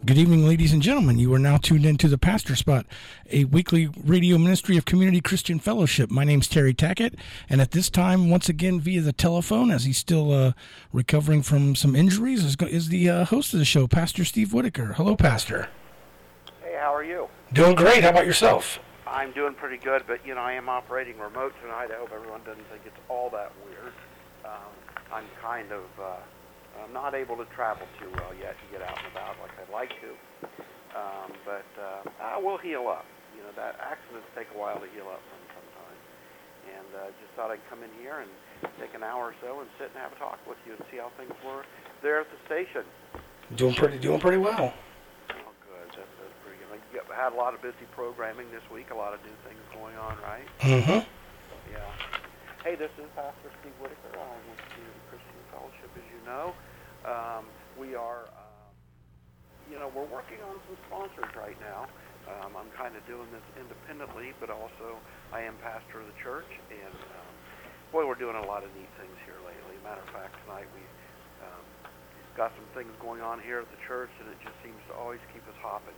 Good evening, ladies and gentlemen. You are now tuned into the Pastor Spot, a weekly radio ministry of Community Christian Fellowship. My name's Terry Tackett, and at this time, once again via the telephone, as he's still recovering from some injuries, is the host of the show, Pastor Steve Whitaker. Hello, Pastor. Hey, how are you? Doing great. How about yourself? I'm doing pretty good, but, I am operating remote tonight. I hope everyone doesn't think it's all that weird. I'm kind of not able to travel too well yet to get out and about like I'd like to. But I will heal up. That accidents take a while to heal up from sometimes. And just thought I'd come in here and take an hour or so and sit and have a talk with you and see how things were there at the station. Doing pretty well. Oh, good. That's pretty good. You had a lot of busy programming this week, a lot of new things going on, right? Mm-hmm. Yeah. Hey, this is Pastor Steve Whitaker. I'm with Community Christian Fellowship, as you know. We are, we're working on some sponsors right now. I'm kind of doing this independently, but also I am pastor of the church, and we're doing a lot of neat things here lately. Matter of fact, tonight we've got some things going on here at the church, and it just seems to always keep us hopping,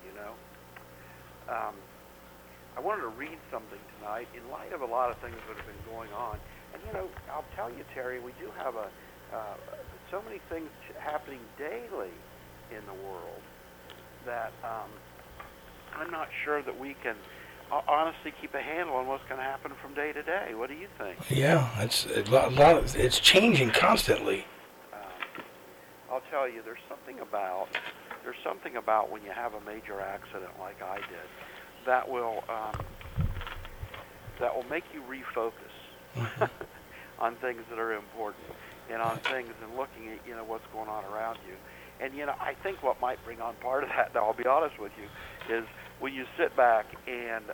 I wanted to read something tonight in light of a lot of things that have been going on. And, I'll tell you, Terry, we do have so many things happening daily in the world that I'm not sure that we can honestly keep a handle on what's going to happen from day to day. What do you think? Yeah, it's changing constantly. I'll tell you, there's something about when you have a major accident like I did that will make you refocus on things that are important and on things and looking at what's going on around you. And I think what might bring on part of that, I'll be honest with you, is when you sit back and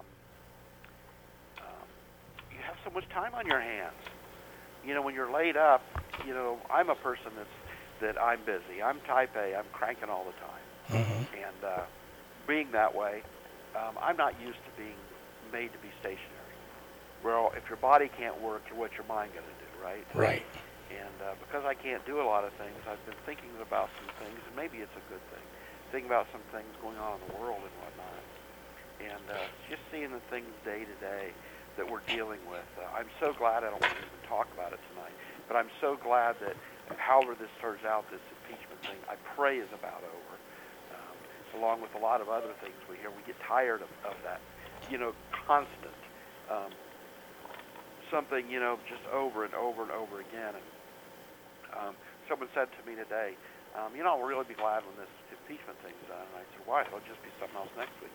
you have so much time on your hands. When you're laid up, I'm a person that I'm busy. I'm type A. I'm cranking all the time. Mm-hmm. And being that way, I'm not used to being made to be stationary. Well, if your body can't work, what's your mind going to do, right? Right. And because I can't do a lot of things, I've been thinking about some things, and maybe it's a good thing, thinking about some things going on in the world and whatnot. And just seeing the things day to day that we're dealing with. I'm so glad, I don't want to even talk about it tonight, but I'm so glad that however this turns out, this impeachment thing, I pray is about over. Along with a lot of other things we hear, we get tired of that, constant, something, just over and over and over again. And someone said to me today, I'll really be glad when this impeachment thing's done. And I said, why? It'll just be something else next week.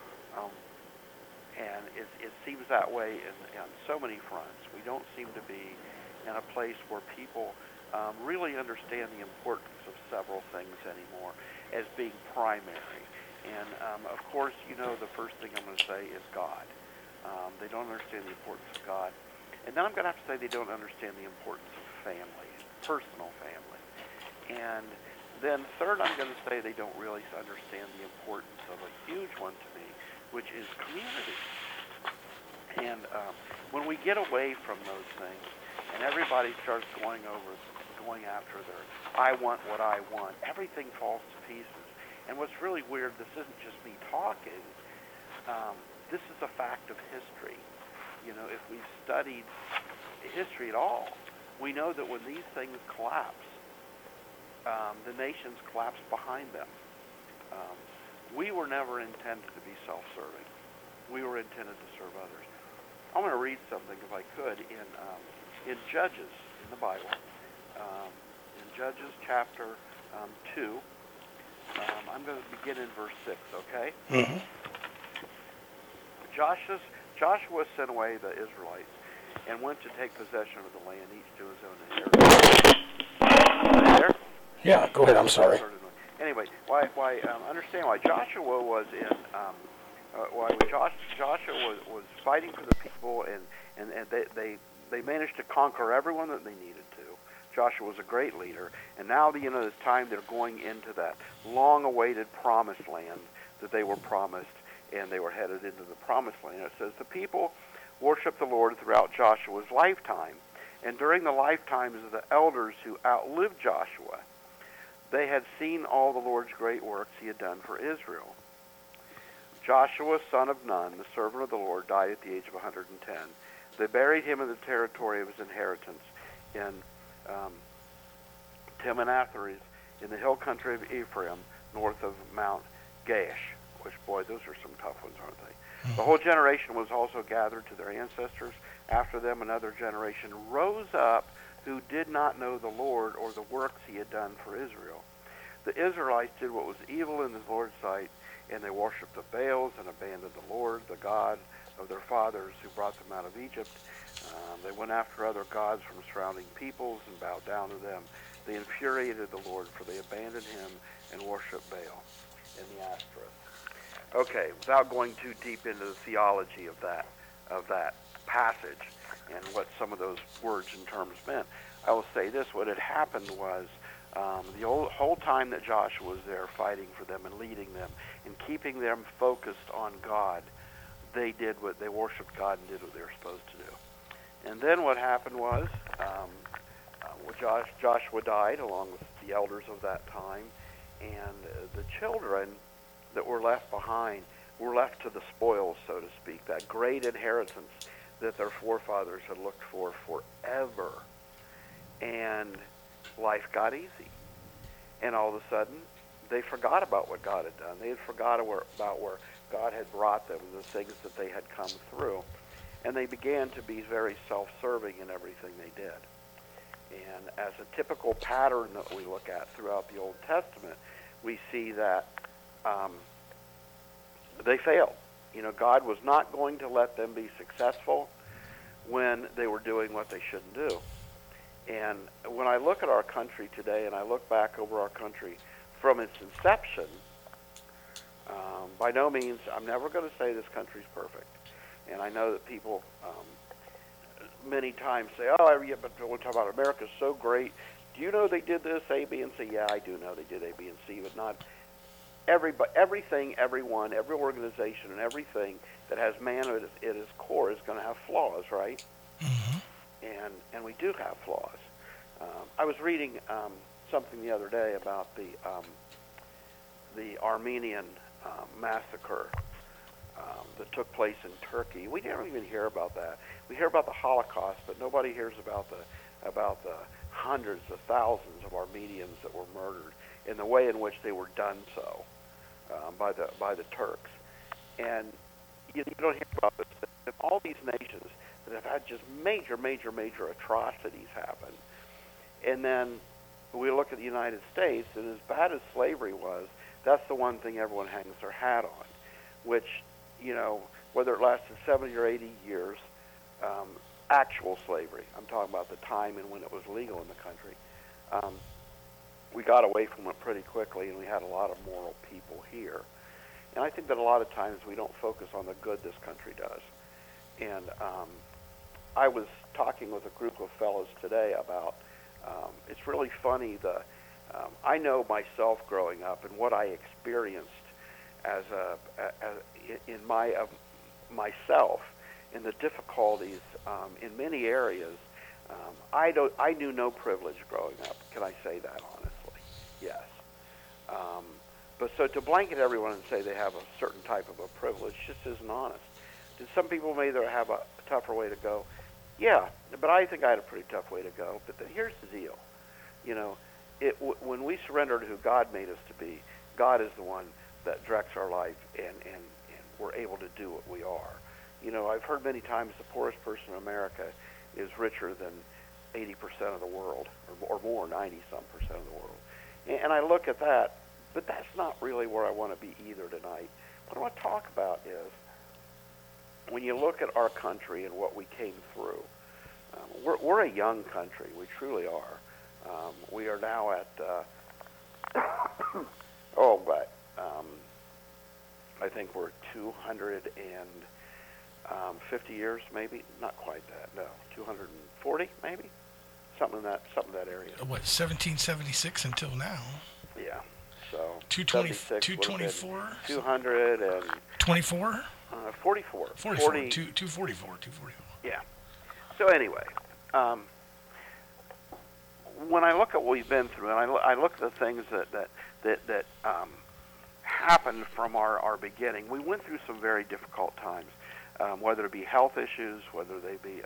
And it seems that way on so many fronts. We don't seem to be in a place where people really understand the importance of several things anymore as being primary. And, of course, the first thing I'm going to say is God. They don't understand the importance of God. And then I'm going to have to say they don't understand the importance of family, personal family. And then third, I'm going to say they don't really understand the importance of a huge one to me, which is community. And when we get away from those things and everybody starts going after their, I want what I want, everything falls to pieces. And what's really weird, this isn't just me talking. This is a fact of history. If we've studied history at all, we know that when these things collapse, the nations collapse behind them. We were never intended to be self-serving. We were intended to serve others. I'm going to read something, if I could, in Judges, in the Bible. In Judges chapter 2, I'm going to begin in verse 6, okay? Mm-hmm. Joshua sent away the Israelites and went to take possession of the land, each to his own inheritance. There? Yeah, go ahead. I'm sorry. Anyway, understand why Joshua was in. Joshua was fighting for the people, and they managed to conquer everyone that they needed to. Joshua was a great leader, and now this time they're going into that long-awaited promised land that they were promised, and they were headed into the promised land. It says the people worshiped the Lord throughout Joshua's lifetime, and during the lifetimes of the elders who outlived Joshua. They had seen all the Lord's great works he had done for Israel. Joshua, son of Nun, the servant of the Lord, died at the age of 110. They buried him in the territory of his inheritance in Timnath-Heres, in the hill country of Ephraim, north of Mount Gaash. Which, boy, those are some tough ones, aren't they? The whole generation was also gathered to their ancestors. After them, another generation rose up who did not know the Lord or the works he had done for Israel. The Israelites did what was evil in the Lord's sight, and they worshipped the Baals and abandoned the Lord, the God of their fathers who brought them out of Egypt. They went after other gods from surrounding peoples and bowed down to them. They infuriated the Lord, for they abandoned him and worshipped Baal and the Ashtoreth. Okay, without going too deep into the theology of that passage and what some of those words and terms meant, I will say this: what had happened was the whole time that Joshua was there fighting for them and leading them and keeping them focused on God, they worshipped God and did what they were supposed to do. And then what happened was Joshua died along with the elders of that time, and the children that were left behind were left to the spoils, so to speak, that great inheritance that their forefathers had looked for forever. And life got easy. And all of a sudden, they forgot about what God had done. They had forgotten about where God had brought them, the things that they had come through. And they began to be very self-serving in everything they did. And as a typical pattern that we look at throughout the Old Testament, we see that they failed. God was not going to let them be successful when they were doing what they shouldn't do. And when I look at our country today, and I look back over our country from its inception, by no means, I'm never going to say this country's perfect. And I know that people many times say, oh, yeah, but we'll talk about America's so great. Do you know they did this, A, B, and C? Yeah, I do know they did A, B, and C, but not everything, everyone, every organization, and everything that has man at its core is going to have flaws, right? Mm-hmm. And we do have flaws. I was reading something the other day about the Armenian massacre that took place in Turkey. We don't even hear about that. We hear about the Holocaust, but nobody hears about the hundreds of thousands of Armenians that were murdered in the way in which they were done so by the Turks. And you don't hear about this. All these nations that have had just major atrocities happen. And then we look at the United States, and as bad as slavery was, that's the one thing everyone hangs their hat on, which, whether it lasted 70 or 80 years, actual slavery, I'm talking about the time and when it was legal in the country, we got away from it pretty quickly, and we had a lot of moral people here. And I think that a lot of times we don't focus on the good this country does. And I was talking with a group of fellows today about, it's really funny, I know myself growing up and what I experienced in myself in the difficulties in many areas. I knew no privilege growing up. Can I say that honestly? Yes. But so to blanket everyone and say they have a certain type of a privilege just isn't honest. Did some people maybe have a tougher way to go? Yeah, but I think I had a pretty tough way to go. But here's the deal. When we surrender to who God made us to be, God is the one that directs our life, and we're able to do what we are. I've heard many times the poorest person in America is richer than 80% of the world, or more, 90-some% of the world. And I look at that, but that's not really where I want to be either tonight. What I want to talk about is, when you look at our country and what we came through, we're a young country. We truly are. We are now at, I think we're 250 years, maybe. Not quite that. No, 240, maybe. Something in that area. What, 1776 until now? Yeah. So 224? 200 and 24? 44. 244. Yeah. So anyway, when I look at what we've been through, and I look at the things that happened from our beginning, we went through some very difficult times, whether it be health issues, whether they be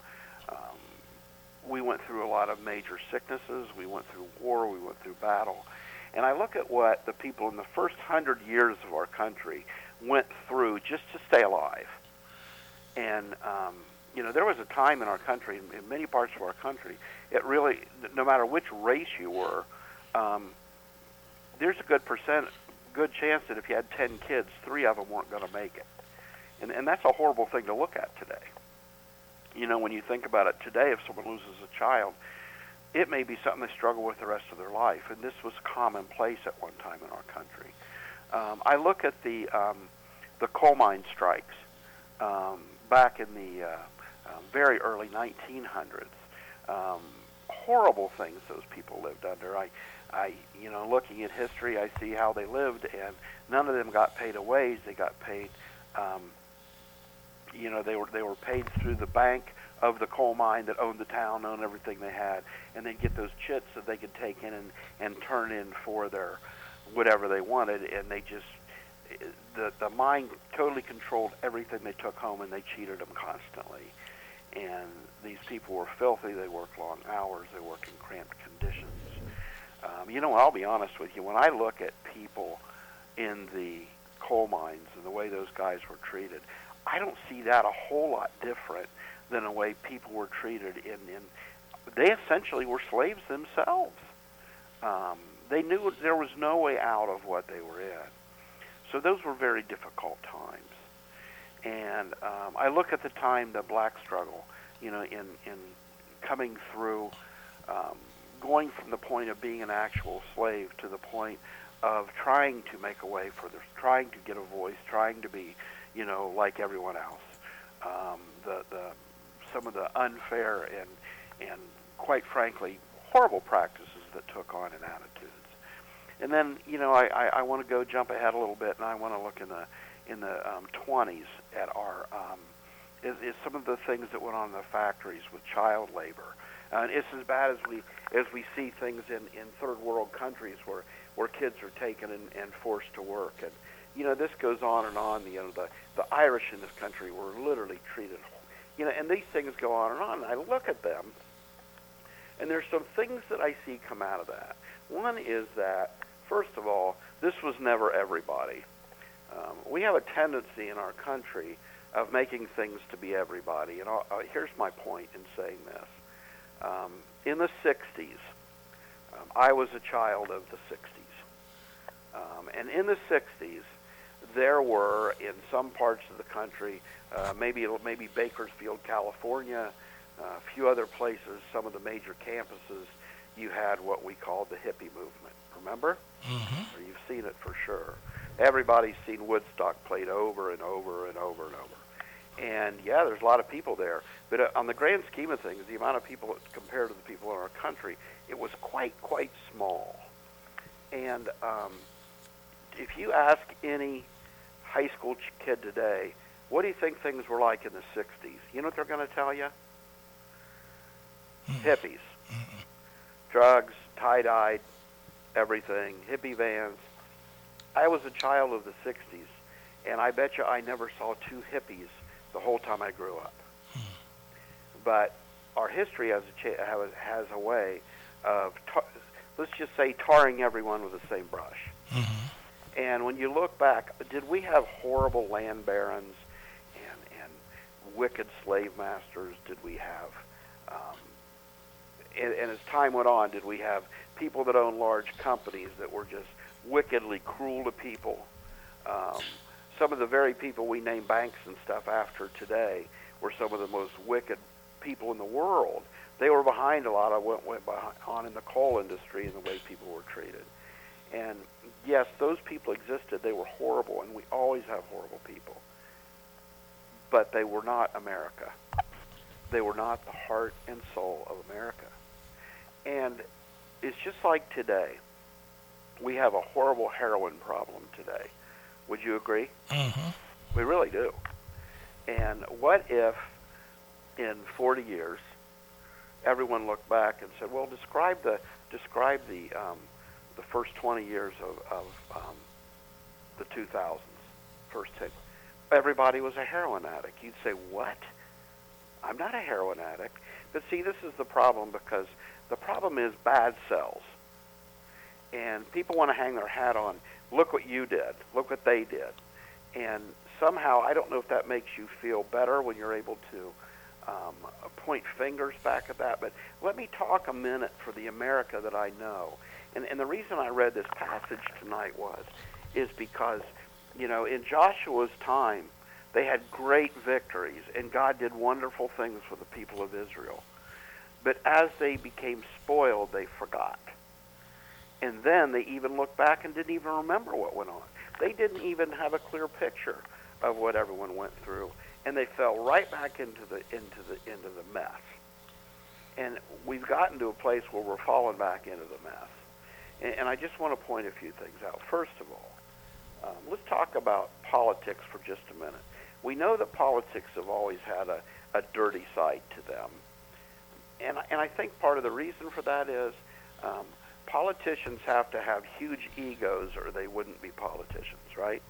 we went through a lot of major sicknesses, we went through war, we went through battle. And I look at what the people in the first 100 years of our country went through just to stay alive. And, there was a time in our country, in many parts of our country, it really, no matter which race you were, there's a good chance that if you had 10 kids, 3 of them weren't going to make it. And that's a horrible thing to look at today. When you think about it today, if someone loses a child, it may be something they struggle with the rest of their life, and this was commonplace at one time in our country. I look at the coal mine strikes back in the very early 1900s. Horrible things those people lived under. I looking at history, I see how they lived, and none of them got paid a wage. They got paid. They were paid through the bank of the coal mine that owned the town, owned everything they had, and they'd get those chits that they could take in and turn in for their whatever they wanted, and they just the mine totally controlled everything they took home, and they cheated them constantly. And these people were filthy. They worked long hours. They worked in cramped conditions. I'll be honest with you. When I look at people in the coal mines and the way those guys were treated, I don't see that a whole lot different than the way people were treated they essentially were slaves themselves. They knew there was no way out of what they were in. So those were very difficult times. And I look at the time, the black struggle, in coming through, going from the point of being an actual slave to the point of trying to make a way for this, trying to get a voice, trying to be, like everyone else. Some of the unfair and quite frankly horrible practices that took on in attitudes. And then I want to go jump ahead a little bit, and I want to look in the 20s at our is some of the things that went on in the factories with child labor. And it's as bad as we see things in third world countries where kids are taken and forced to work. And this goes on and on. The Irish in this country were literally treated, and these things go on and on. And I look at them, and there's some things that I see come out of that. One is that, first of all, this was never everybody. We have a tendency in our country of making things to be everybody. And here's my point in saying this. In the 60s, I was a child of the 60s. And in the 60s, there were, in some parts of the country, maybe Bakersfield, California, a few other places, some of the major campuses, you had what we called the hippie movement. Remember? Mm-hmm. Or you've seen it for sure. Everybody's seen Woodstock played over and over and over and over. And, yeah, there's a lot of people there. But on the grand scheme of things, the amount of people compared to the people in our country, it was quite small. And if you ask any high school kid today, what do you think things were like in the 60s? You know what they're going to tell you? Hippies. Drugs, tie-dyed, everything, hippie vans. I was a child of the 60s, and I bet you I never saw 2 hippies the whole time I grew up. But our history has a way of, let's just say, tarring everyone with the same brush. Mm-hmm. And when you look back, did we have horrible land barons and wicked slave masters? Did we have, and as time went on, did we have people that owned large companies that were just wickedly cruel to people? Some of the very people we name banks and stuff after today were some of the most wicked people in the world. They were behind a lot of what went on in the coal industry and the way people were treated. And yes, those people existed. They were horrible, and we always have horrible people. But they were not America. They were not the heart and soul of America. And it's just like today. We have a horrible heroin problem today. Would you agree? Mm-hmm. We really do. And what if in 40 years everyone looked back and said, "Well, describe the first 20 years of the 2000s, first 10." Everybody was a heroin addict. You'd say, "What? I'm not a heroin addict." But see, this is the problem, because the problem is bad sells. And people want to hang their hat on, look what you did, look what they did. And somehow, I don't know if that makes you feel better when you're able to point fingers back at that, but let me talk a minute for the America that I know. And the reason I read this passage tonight is because, in Joshua's time, they had great victories, and God did wonderful things for the people of Israel. But as they became spoiled, they forgot. And then they even looked back and didn't even remember what went on. They didn't even have a clear picture of what everyone went through, and they fell right back into the mess. And we've gotten to a place where we're falling back into the mess. And I just want to point a few things out. First of all, let's talk about politics for just a minute. We know that politics have always had a dirty side to them. And I think part of the reason for that is politicians have to have huge egos or they wouldn't be politicians, right?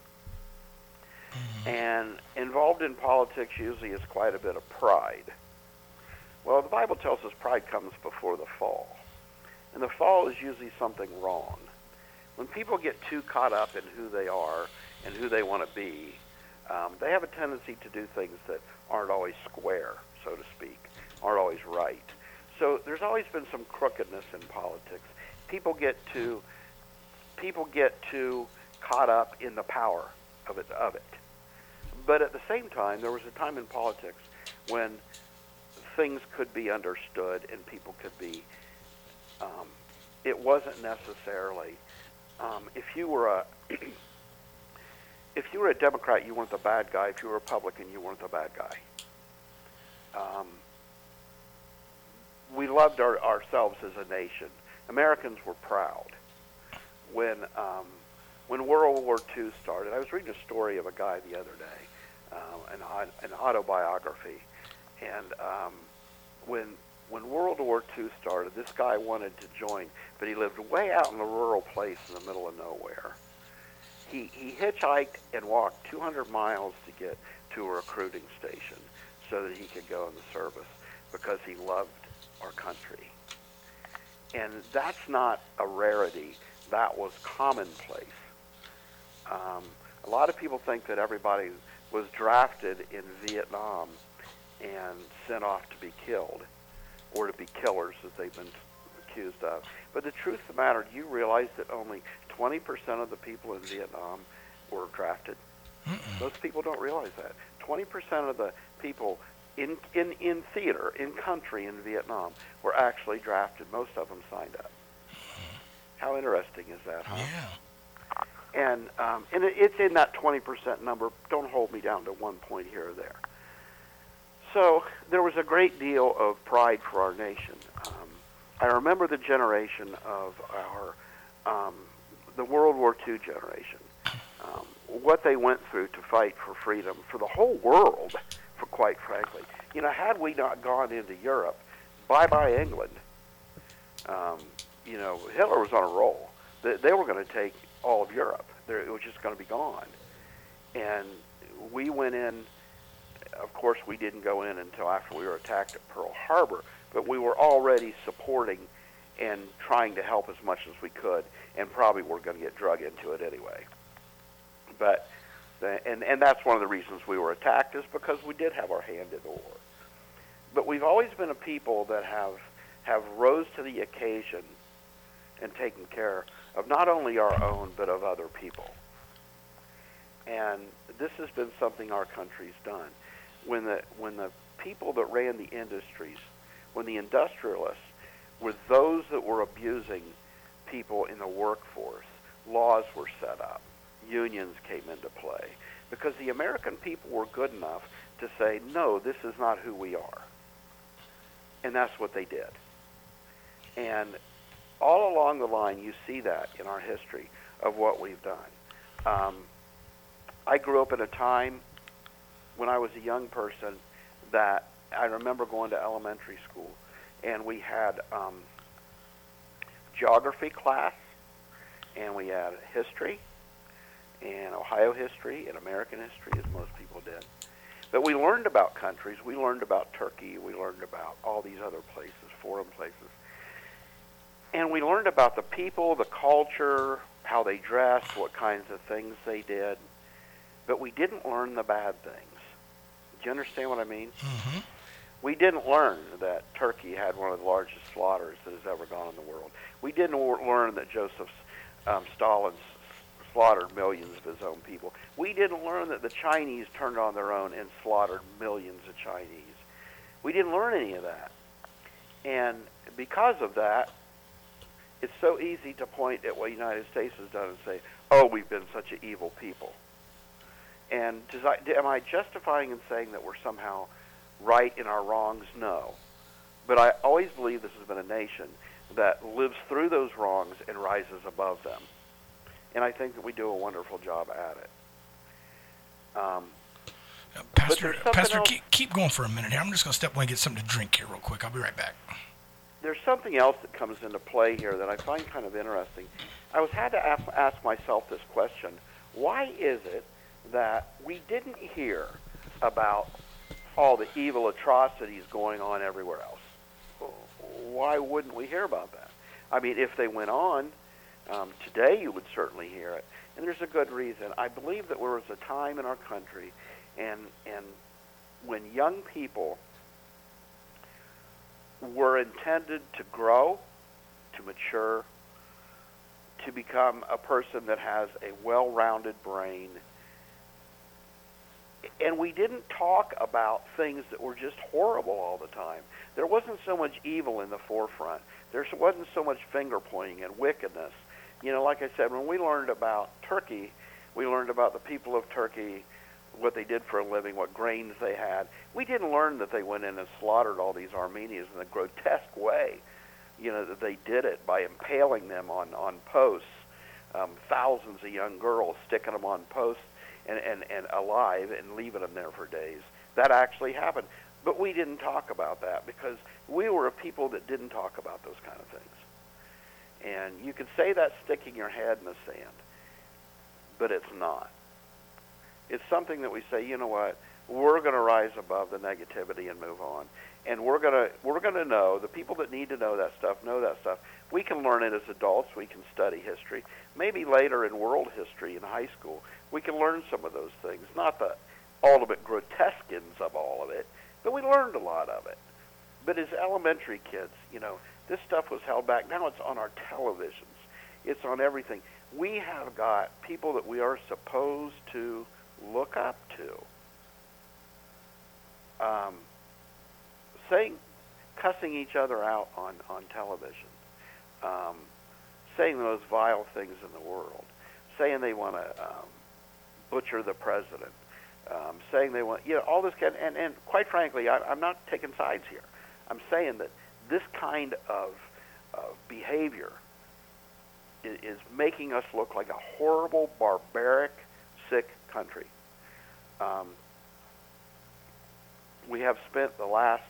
And involved in politics usually is quite a bit of pride. Well, the Bible tells us pride comes before the fall. And the fall is usually something wrong. When people get too caught up in who they are and who they want to be, they have a tendency to do things that aren't always square, so to speak, aren't always right. So there's always been some crookedness in politics. People get too caught up in the power of it. But at the same time, there was a time in politics when things could be understood and people could be. It wasn't necessarily. If you were a Democrat, you weren't the bad guy. If you were a Republican, you weren't the bad guy. We loved ourselves as a nation. Americans were proud. When World War II started, I was reading a story of a guy the other day, an autobiography, and when World War II started, this guy wanted to join, but he lived way out in a rural place in the middle of nowhere. He hitchhiked and walked 200 miles to get to a recruiting station so that he could go in the service because he loved our country. And that's not a rarity. That was commonplace. A lot of people think that everybody was drafted in Vietnam and sent off to be killed, or to be killers, as they've been accused of. But the truth of the matter, do you realize that only 20% of the people in Vietnam were drafted? Most people don't realize that. 20% of the people in theater, in country in Vietnam, were actually drafted. Most of them signed up. How interesting is that, huh? Yeah. And it's in that 20% number. Don't hold me down to one point here or there. So there was a great deal of pride for our nation. I remember the generation of the World War II generation, what they went through to fight for freedom for the whole world, for quite frankly. Had we not gone into Europe, bye-bye England. Hitler was on a roll. They were going to take all of Europe. It was just going to be gone. And we went in. Of course, we didn't go in until after we were attacked at Pearl Harbor, but we were already supporting and trying to help as much as we could, and probably were going to get drug into it anyway. But and that's one of the reasons we were attacked, is because we did have our hand in the war. But we've always been a people that have rose to the occasion and taken care of not only our own but of other people. And this has been something our country's done. When the people that ran the industries, when the industrialists were those that were abusing people in the workforce, laws were set up, unions came into play, because the American people were good enough to say, no, this is not who we are. And that's what they did. And all along the line, you see that in our history of what we've done. I grew up in a time when I was a young person that I remember going to elementary school, and we had geography class, and we had history, and Ohio history, and American history, as most people did. But we learned about countries. We learned about Turkey. We learned about all these other places, foreign places. And we learned about the people, the culture, how they dressed, what kinds of things they did. But we didn't learn the bad things. Do you understand what I mean? Mm-hmm. We didn't learn that Turkey had one of the largest slaughters that has ever gone in the world. We didn't learn that Joseph Stalin slaughtered millions of his own people. We didn't learn that the Chinese turned on their own and slaughtered millions of Chinese. We didn't learn any of that. And because of that, it's so easy to point at what the United States has done and say, oh, we've been such an evil people. And am I justifying in saying that we're somehow right in our wrongs? No. But I always believe this has been a nation that lives through those wrongs and rises above them. And I think that we do a wonderful job at it. Pastor, keep going for a minute here. I'm just going to step away and get something to drink here real quick. I'll be right back. There's something else that comes into play here that I find kind of interesting. I had to ask myself this question. Why is it that we didn't hear about all the evil atrocities going on everywhere else? Why wouldn't we hear about that? I mean, if they went on, today you would certainly hear it. And there's a good reason. I believe that there was a time in our country and when young people were intended to grow, to mature, to become a person that has a well-rounded brain. And we didn't talk about things that were just horrible all the time. There wasn't so much evil in the forefront. There wasn't so much finger-pointing and wickedness. You know, like I said, when we learned about Turkey, we learned about the people of Turkey, what they did for a living, what grains they had. We didn't learn that they went in and slaughtered all these Armenians in a grotesque way. You know, that they did it by impaling them on posts, thousands of young girls, sticking them on posts and alive and leaving them there for days. That actually happened. But we didn't talk about that because we were a people that didn't talk about those kind of things. And you could say that's sticking your head in the sand, but it's not. It's something that we say, you know what, we're going to rise above the negativity and move on. And we're going to know, the people that need to know that stuff. We can learn it as adults. We can study history. Maybe later in world history in high school, we can learn some of those things. Not the ultimate grotesqueness of all of it, but we learned a lot of it. But as elementary kids, you know, this stuff was held back. Now it's on our televisions. It's on everything. We have got people that we are supposed to look up to. Cussing each other out on television. Saying the most vile things in the world. Saying they want to butcher the president. Saying they want, you know, all this kind of, and quite frankly, I'm not taking sides here. I'm saying that this kind of behavior is making us look like a horrible, barbaric, sick country. We have spent the last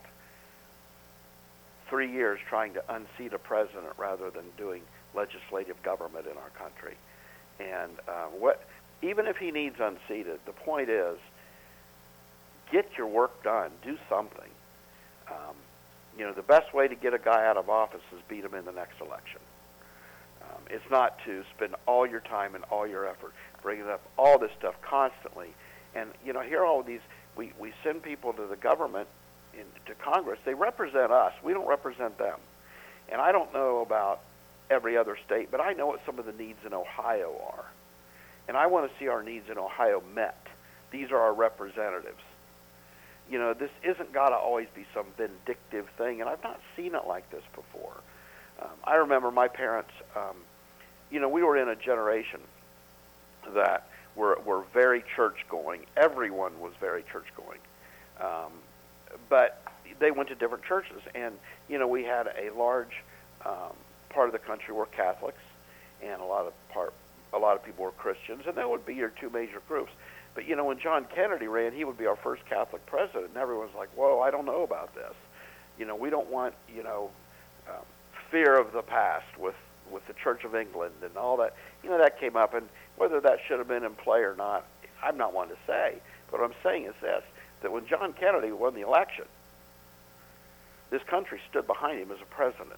3 years trying to unseat a president rather than doing legislative government in our country. And even if he needs unseated, the point is, get your work done. Do something. You know, the best way to get a guy out of office is beat him in the next election. It's not to spend all your time and all your effort bringing up all this stuff constantly. And, you know, here are all these, we send people to the government, to Congress. They represent us. We don't represent them. And I don't know about every other state, but I know what some of the needs in Ohio are. And I want to see our needs in Ohio met. These are our representatives. You know, this isn't got to always be some vindictive thing, and I've not seen it like this before. I remember my parents, you know, we were in a generation that were very church-going. Everyone was very church-going. But they went to different churches, and, you know, we had a large part of the country were Catholics, and a lot of people were Christians, and that would be your two major groups. But, you know, when John Kennedy ran, he would be our first Catholic president, and everyone's like, whoa, I don't know about this. We don't want, fear of the past with the Church of England and all that. That came up, and whether that should have been in play or not, I'm not one to say. But what I'm saying is this, that when John Kennedy won the election, this country stood behind him as a president.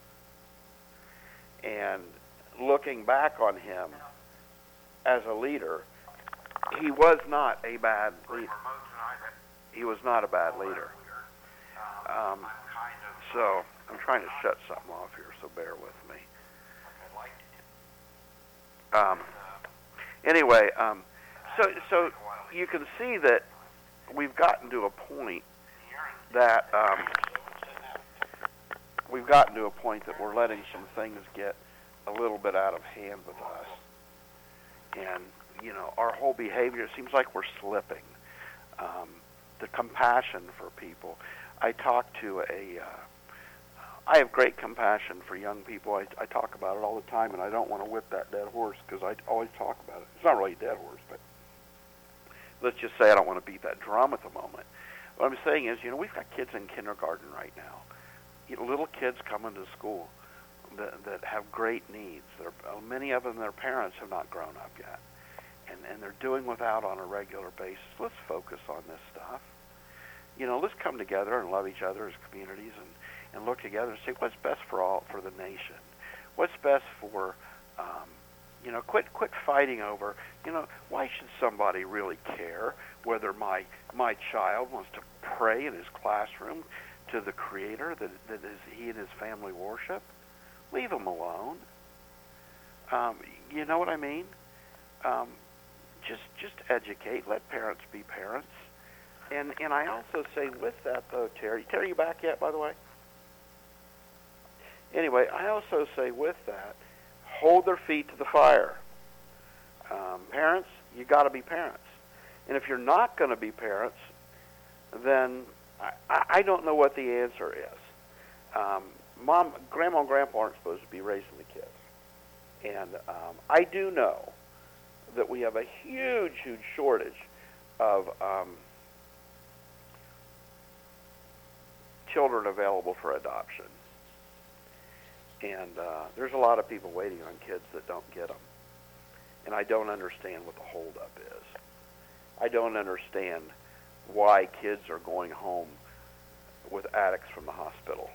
And looking back on him as a leader, he was not a bad leader. He was not a bad leader. So I'm trying to shut something off here, so bear with me. Anyway, so you can see that we've gotten to a point that we're letting some things get a little bit out of hand with us, and our whole behavior seems like we're slipping. The compassion for people. I have great compassion for young people. I talk about it all the time, and I don't want to whip that dead horse because I always talk about it. It's not really a dead horse, but let's just say I don't want to beat that drum at the moment. What I'm saying is, we've got kids in kindergarten right now. Little kids coming to school that have great needs. Many of them, their parents have not grown up yet, and they're doing without on a regular basis. Let's focus on this stuff. Let's come together and love each other as communities and look together and say what's best for the nation. What's best for, quit fighting over, why should somebody really care whether my child wants to pray in his classroom to the Creator that he and his family worship? Leave him alone. You know what I mean? Just educate. Let parents be parents. And I also say with that, though, Terry, you back yet, by the way? Anyway, I also say with that, hold their feet to the fire. Parents, you got to be parents. And if you're not going to be parents, then I don't know what the answer is. Grandma and Grandpa aren't supposed to be raising the kids. And I do know that we have a huge shortage of children available for adoption. And there's a lot of people waiting on kids that don't get them. And I don't understand what the holdup is. I don't understand why kids are going home with addicts from the hospital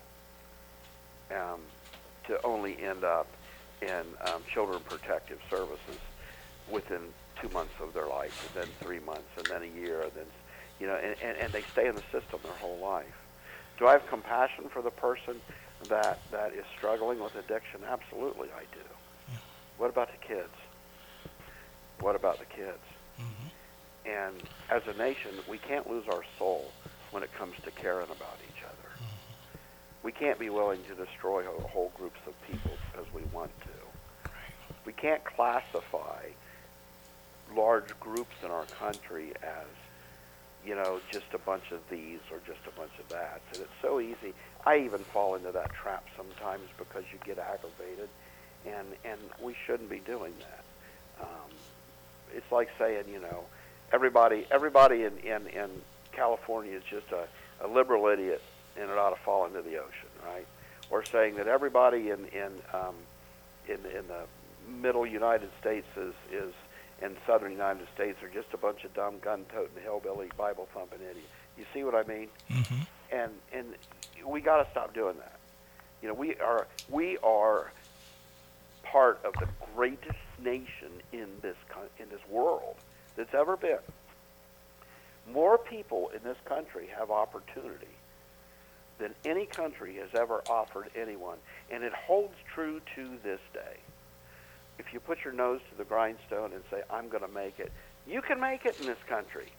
to only end up in Children Protective Services within 2 months of their life, and then 3 months, and then a year, and then and they stay in the system their whole life. Do I have compassion for the person that is struggling with addiction? Absolutely, I do. Yeah. What about the kids? What about the kids? Mm-hmm. And as a nation, we can't lose our soul when it comes to caring about each other. Mm-hmm. We can't be willing to destroy whole groups of people because we want to. Right. We can't classify large groups in our country as, just a bunch of these or just a bunch of that. And it's so easy. I even fall into that trap sometimes because you get aggravated, and we shouldn't be doing that. It's like saying, everybody in California is just a liberal idiot and it ought to fall into the ocean, right? Or saying that everybody in the middle United States is in southern United States are just a bunch of dumb gun-toting hillbilly Bible-thumping idiots. You see what I mean? Mm-hmm. And we got to stop doing that. We are part of the greatest nation in this world that's ever been. More people in this country have opportunity than any country has ever offered anyone, and it holds true to this day. If you put your nose to the grindstone and say, I'm going to make it, you can make it in this country.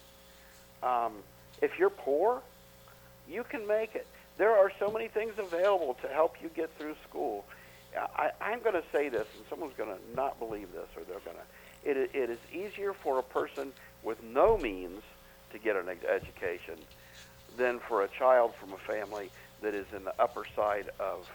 If you're poor, you can make it. There are so many things available to help you get through school. I'm going to say this, and someone's going to not believe this, or they're going to. It is easier for a person with no means to get an education than for a child from a family that is in the upper side of,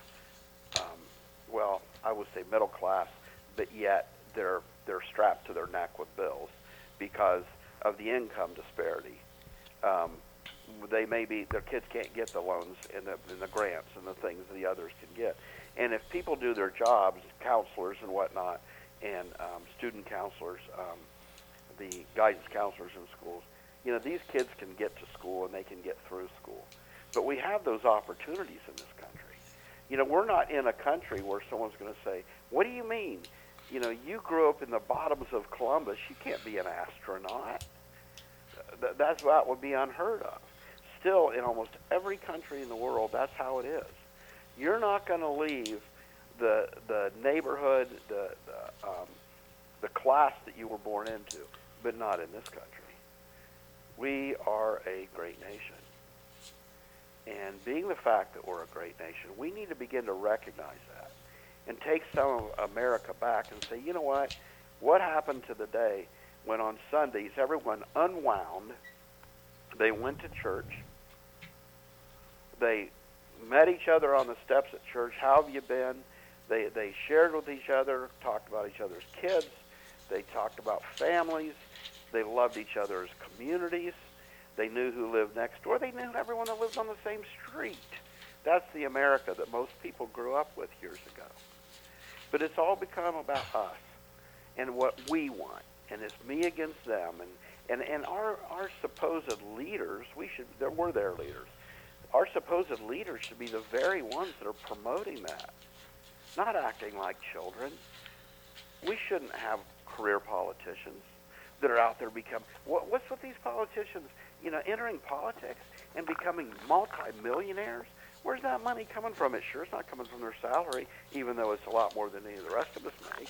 I would say middle class, but yet they're strapped to their neck with bills because of the income disparity. their kids can't get the loans and the grants and the things the others can get. And if people do their jobs, counselors and whatnot, and student counselors, the guidance counselors in schools, these kids can get to school and they can get through school. But we have those opportunities in this country. We're not in a country where someone's going to say, what do you mean? You grew up in the bottoms of Columbus. You can't be an astronaut. That would be unheard of. Still, in almost every country in the world, that's how it is. You're not going to leave the neighborhood, the class that you were born into, but not in this country. We are a great nation. And being the fact that we're a great nation, we need to begin to recognize that and take some of America back and say, you know what? What happened to the day when on Sundays everyone unwound, they went to church, they met each other on the steps at church, how have you been? They shared with each other, talked about each other's kids, they talked about families, they loved each other as communities, they knew who lived next door, they knew everyone that lived on the same street. That's the America that most people grew up with years ago. But it's all become about us and what we want, and it's me against them, and our supposed leaders, we're their leaders. Our supposed leaders should be the very ones that are promoting that, not acting like children. We shouldn't have career politicians that are out there what's with these politicians, entering politics and becoming multi-millionaires? Where's that money coming from? It sure is not coming from their salary, even though it's a lot more than any of the rest of us make.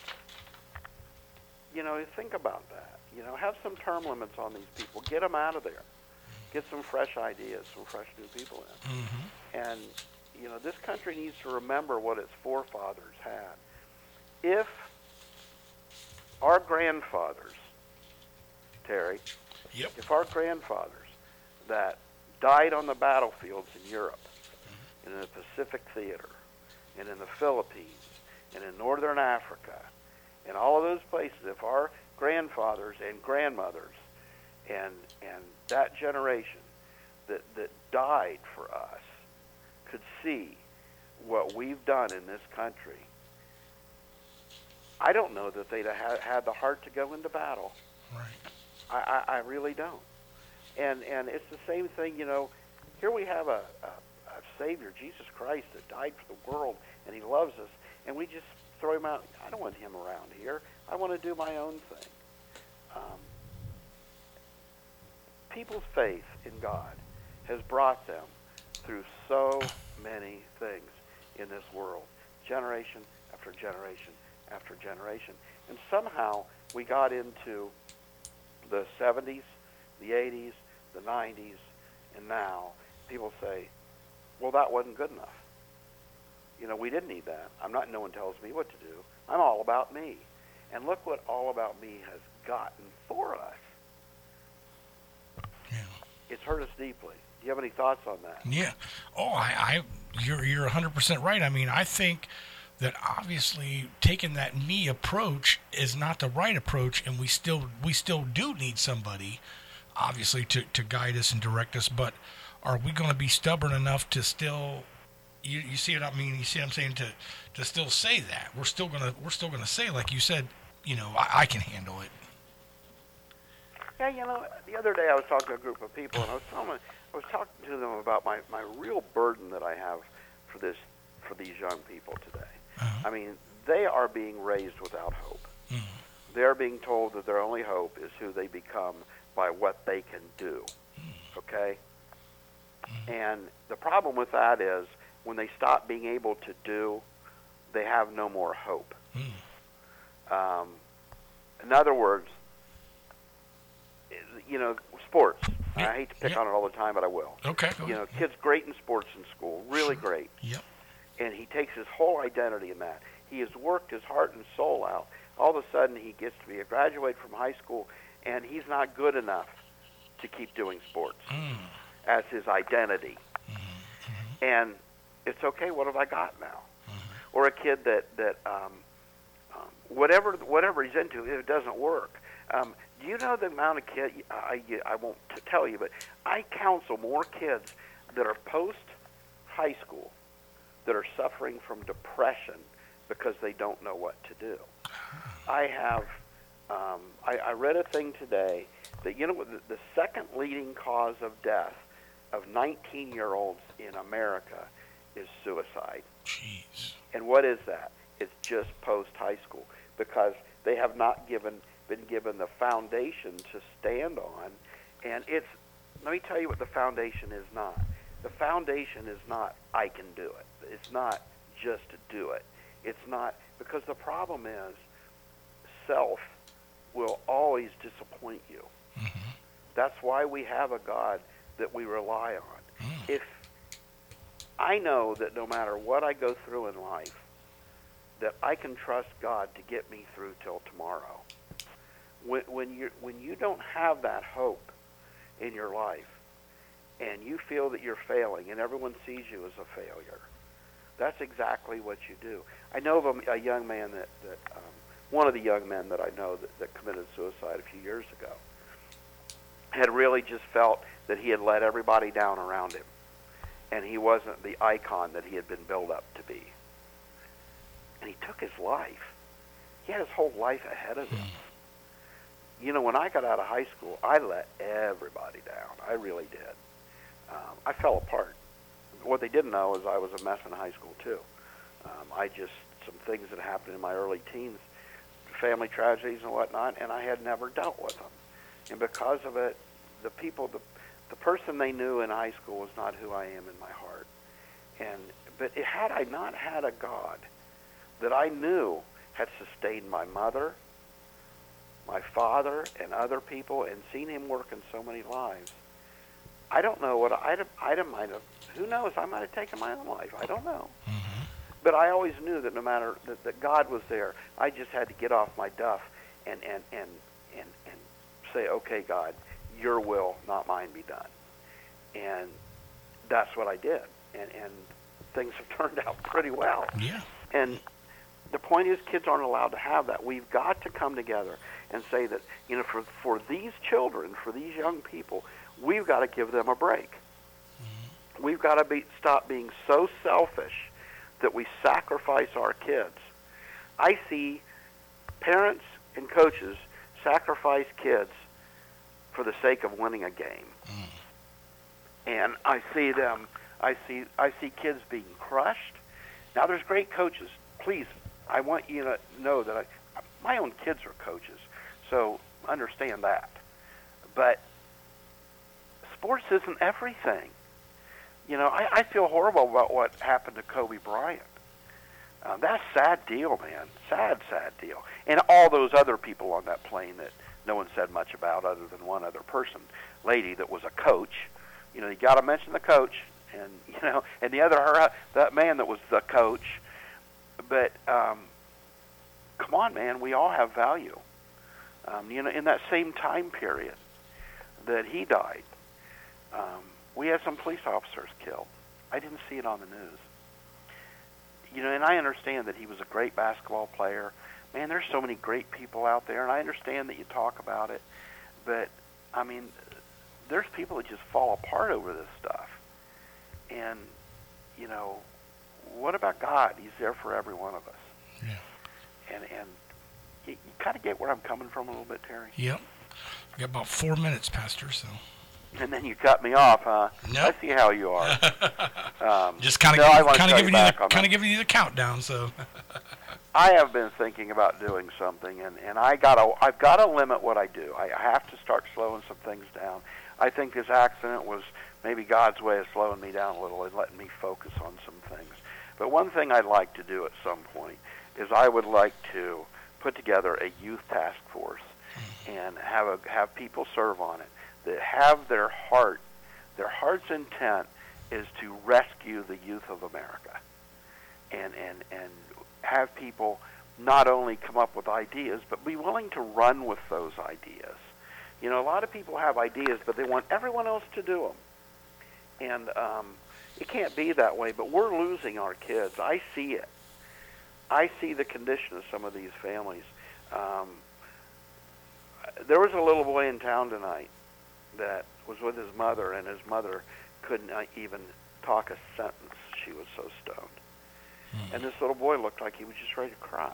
Think about that. Have some term limits on these people. Get them out of there. Get some fresh ideas, some fresh new people in. Mm-hmm. And, this country needs to remember what its forefathers had. If our grandfathers, Terry, yep. If our grandfathers that died on the battlefields in Europe, and in the Pacific Theater, and in the Philippines, and in Northern Africa, and all of those places, if our grandfathers and grandmothers and that generation that died for us could see what we've done in this country, I don't know that they'd have had the heart to go into battle. Right. I really don't. And it's the same thing, here we have a Savior, Jesus Christ, that died for the world, and he loves us, and we just throw him out. I don't want him around here. I want to do my own thing. People's faith in God has brought them through so many things in this world, generation after generation after generation. And somehow we got into the 70s, the 80s, the 90s, and now people say, well, that wasn't good enough. We didn't need that. No one tells me what to do. I'm all about me. And look what all about me has gotten for us. Yeah. It's hurt us deeply. Do you have any thoughts on that? Yeah. Oh, you're 100% right. I mean, I think that obviously taking that me approach is not the right approach, and we still do need somebody, obviously, to guide us and direct us. But are we going to be stubborn enough to still? You see what I mean? You see what I'm saying? To still say that we're still gonna say, like you said, I can handle it. Yeah, the other day I was talking to a group of people, and I was talking to them about my real burden that I have for these young people today. Uh-huh. I mean, they are being raised without hope. Mm-hmm. They're being told that their only hope is who they become by what they can do. Mm-hmm. Okay? Mm-hmm. And the problem with that is when they stop being able to do, they have no more hope. Mm. In other words, sports. Yeah. I hate to pick on it all the time, but I will. Okay. Kid's great in sports in school, really sure. great. Yep. And he takes his whole identity in that. He has worked his heart and soul out. All of a sudden, he gets to be a graduate from high school, and he's not good enough to keep doing sports as his identity. Mm-hmm. And it's okay. What have I got now? Mm-hmm. Or a kid that whatever he's into, if it doesn't work, Do you know the amount of kids? I won't tell you, but I counsel more kids that are post-high school that are suffering from depression because they don't know what to do. I have, I read a thing today that, you know, the second leading cause of death of 19-year-olds in America is suicide. Jeez. And what is that? It's just post-high school because they have not been given the foundation to stand on. And let me tell you what the foundation is not. The foundation is not, I can do it. It's not just to do it. It's not, because the problem is self will always disappoint you. Mm-hmm. That's why we have a God that we rely on. If I know that no matter what I go through in life, that I can trust God to get me through till tomorrow. When you don't have that hope in your life, and you feel that you're failing, and everyone sees you as a failure, that's exactly what you do. I know of a young man that one of the young men that I know that committed suicide a few years ago, had really just felt that he had let everybody down around him, and he wasn't the icon that he had been built up to be. And he took his life. He had his whole life ahead of him. You know, when I got out of high school, I let everybody down. I really did. I fell apart. What they didn't know is I was a mess in high school, too. Some things that happened in my early teens, family tragedies and whatnot, and I had never dealt with them. And because of it, the person they knew in high school was not who I am in my heart. But had I not had a God that I knew had sustained my mother, my father, and other people, and seen him work in so many lives, I don't know what I might have. Who knows? I might have taken my own life. I don't know. Mm-hmm. But I always knew that no matter that God was there, I just had to get off my duff and say, okay, God, your will, not mine, be done. And that's what I did. And things have turned out pretty well. Yeah. And the point is, kids aren't allowed to have that. We've got to come together and say that, you know, for these children, for these young people, we've got to give them a break. Mm-hmm. We've got to stop being so selfish that we sacrifice our kids. I see parents and coaches sacrifice kids for the sake of winning a game. Mm. And I see kids being crushed. Now, there's great coaches. Please, I want you to know that my own kids are coaches, so understand that. But sports isn't everything. You know, I feel horrible about what happened to Kobe Bryant. That's a sad deal, man. Sad deal. And all those other people on that plane that no one said much about other than one other person, lady that was a coach. You know, you got to mention the coach, and you know, and that man that was the coach. But come on, man, we all have value. You know, in that same time period that he died, we had some police officers killed. I didn't see it on the news. You know, and I understand that he was a great basketball player. Man, there's so many great people out there, and I understand that you talk about it. But, I mean, there's people that just fall apart over this stuff. And, you know, what about God? He's there for every one of us. Yeah. And you kind of get where I'm coming from a little bit, Terry? Yep. We got about 4 minutes, Pastor, so... And then you cut me off, huh? Nope. I see how you are. Just kind of giving you the countdown. So I have been thinking about doing something, and I've got to limit what I do. I have to start slowing some things down. I think this accident was maybe God's way of slowing me down a little and letting me focus on some things. But one thing I'd like to do at some point is I would like to put together a youth task force and have people serve on it that have their heart's intent is to rescue the youth of America, and have people not only come up with ideas, but be willing to run with those ideas. You know, a lot of people have ideas, but they want everyone else to do them, and it can't be that way. But we're losing our kids. I see it. I see the condition of some of these families. there was a little boy in town tonight that was with his mother, and his mother couldn't even talk a sentence. She was so stoned. And this little boy looked like he was just ready to cry.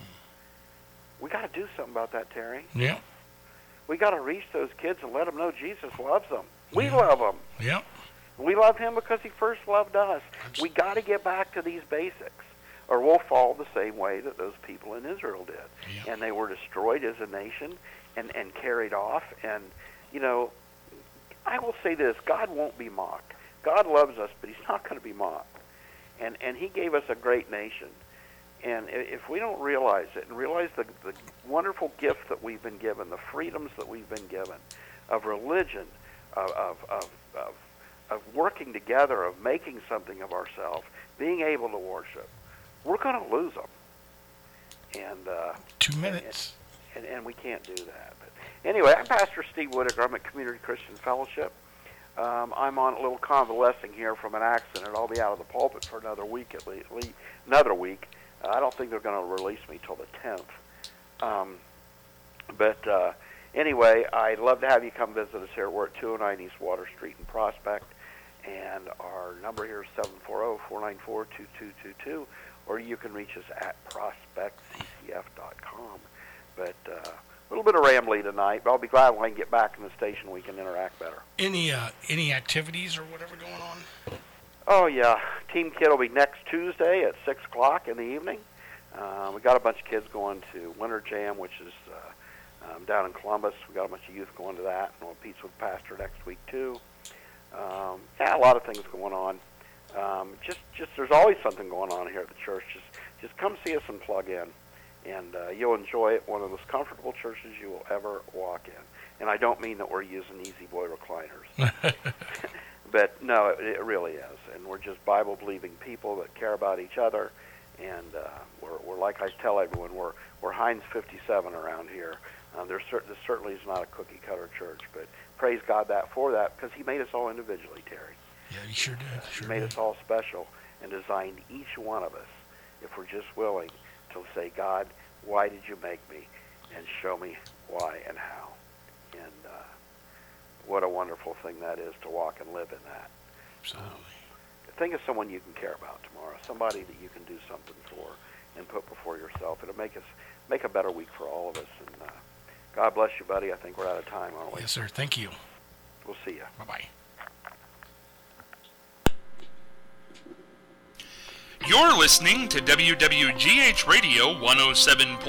We got to do something about that, Terry. Yeah. We got to reach those kids and let them know Jesus loves them. We love them. Yeah. We love him because he first loved us. We got to get back to these basics, or we'll fall the same way that those people in Israel did. Yeah. And they were destroyed as a nation and carried off. And, you know, I will say this, God won't be mocked. God loves us, but he's not going to be mocked. And he gave us a great nation. And if we don't realize it and realize the wonderful gift that we've been given, the freedoms that we've been given, of religion, of working together, of making something of ourselves, being able to worship, we're going to lose them. And 2 minutes. And we can't do that. But anyway, I'm Pastor Steve Whitaker. I'm at Community Christian Fellowship. I'm on a little convalescing here from an accident. I'll be out of the pulpit for another week at least. Another week. I don't think they're going to release me till the 10th. But anyway, I'd love to have you come visit us here. We're at 209 East Water Street in Prospect, and our number here is 740-494-2222, or you can reach us at prospectccf.com. But a little bit of rambling tonight, but I'll be glad when I can get back in the station we can interact better. Any activities or whatever going on? Oh, yeah. Team Kid will be next Tuesday at 6 o'clock in the evening. We got a bunch of kids going to Winter Jam, which is down in Columbus. We got a bunch of youth going to that, and we'll Pizza with Pastor next week, too. Yeah, a lot of things going on. Just there's always something going on here at the church. Just come see us and plug in, and you'll enjoy it. One of the most comfortable churches you will ever walk in. And I don't mean that we're using Easy Boy recliners. But no, it really is, and we're just Bible-believing people that care about each other, and we're like I tell everyone, we're Heinz 57 around here. This certainly is not a cookie-cutter church, but praise God for that, because he made us all individually, Terry. Yeah, he sure did. He made us all special and designed each one of us, if we're just willing to say, God, why did you make me, and show me why and how. And what a wonderful thing that is to walk and live in that. Absolutely. Think of someone you can care about tomorrow, somebody that you can do something for and put before yourself. It'll make a better week for all of us. And God bless you, buddy. I think we're out of time, aren't we? Yes, sir. Thank you. We'll see you. Bye-bye. You're listening to WWGH Radio 107.